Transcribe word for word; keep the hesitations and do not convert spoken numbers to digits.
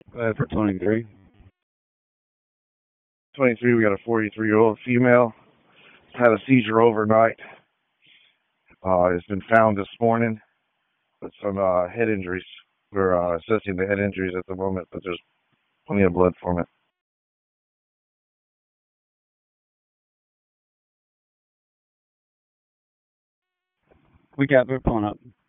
Uh, for twenty-three. twenty-three, we got a forty-three-year-old female. Had a seizure overnight. Uh, has been found this morning with some uh, head injuries. We're uh, assessing the head injuries at the moment, but there's plenty of blood from it. We got, we're pulling up.